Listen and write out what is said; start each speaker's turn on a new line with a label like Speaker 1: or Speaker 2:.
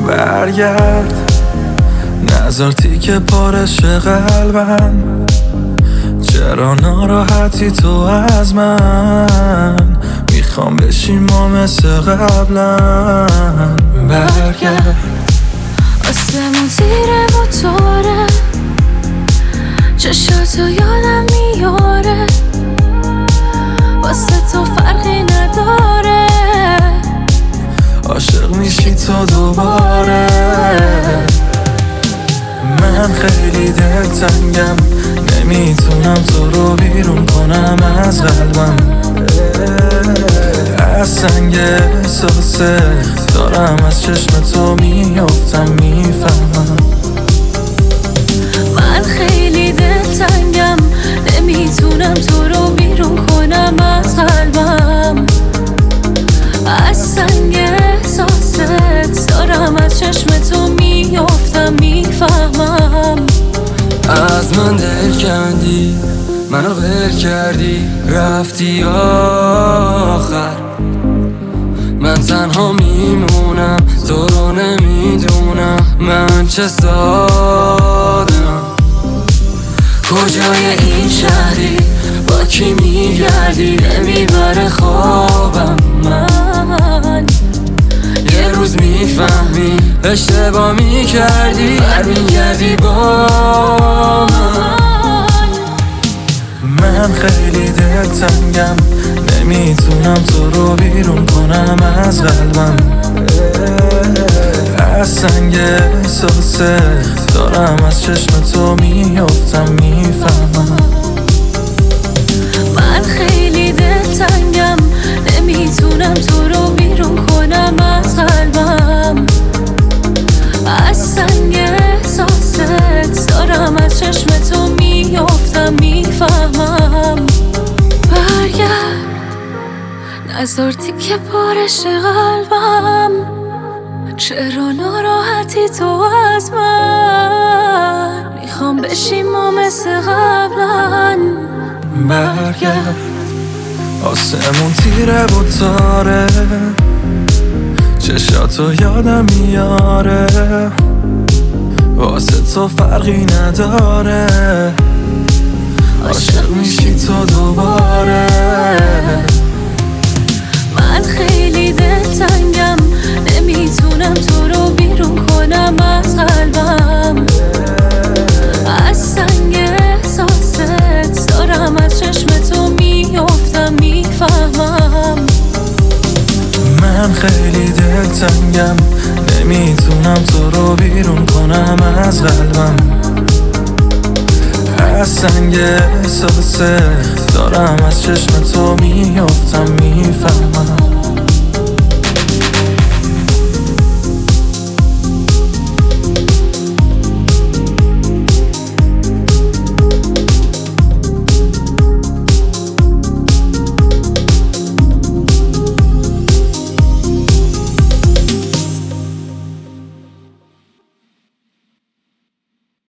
Speaker 1: برگرد نذار تیکه پارش قلبم. چرا ناراحتی تو از من؟ میخوام بشیم ما مثل قبلا. برگرد
Speaker 2: آسمون زیره موتوره، چشاتو یادم میاره، واسه تو فرقی نداره،
Speaker 1: عاشق میشی تو دوباره. من خیلی دلتنگم، نمیتونم تو رو بیرون کنم از قلبم. از سنگ احساسه دارم از چشم تو میافتم، میفهمم.
Speaker 2: من خیلی دلتنگم، نمیتونم تو رو بیرون کنم از قلبم. از سنگ احساست دارم از چشم تو میافتم، میفهمم.
Speaker 3: از من دل کندی، منو ول کردی، رفتی آخر. من تنها میمونم، تو رو نمیدونم من چه سادم. کجای این شهری، با کی میگردی، نمیبره خوابم. من یه روز میفهمی اشتباه میکردی، برمیگردی با من.
Speaker 1: من خیلی دلتنگم، نمیتونم تو رو بیرون کنم از قلبم. از سنگ احساسه دارم از چشم تو میافتم، میفهمم.
Speaker 2: من خیلی دلتنگم، نمیتونم تو رو بیرون کنم از قلبم. از سنگ احساست دارم از چشم تو میافتم، میفهمم. برگرد نذار تیکه پارش قلبم. چرا ناراحتی تو از من؟ میخوام بشیم ما مثل قبلا.
Speaker 1: برگرد آسمون تیره و تاره، چشاتو یادم میاره، واسه تو فرقی نداره، عاشق میشی تو دوباره.
Speaker 2: من خیلی دلتنگم، نمیتونم تو رو بیرون کنم از قلبم. از سنگ احساست دارم از چشم تو میافتم، میفهمم.
Speaker 1: من خیلی دلتنگم، نمیتونم تو رو بیرون کنم از قلبم. از سنگ احساسه دارم از چشم تو میافتم، میفهمم.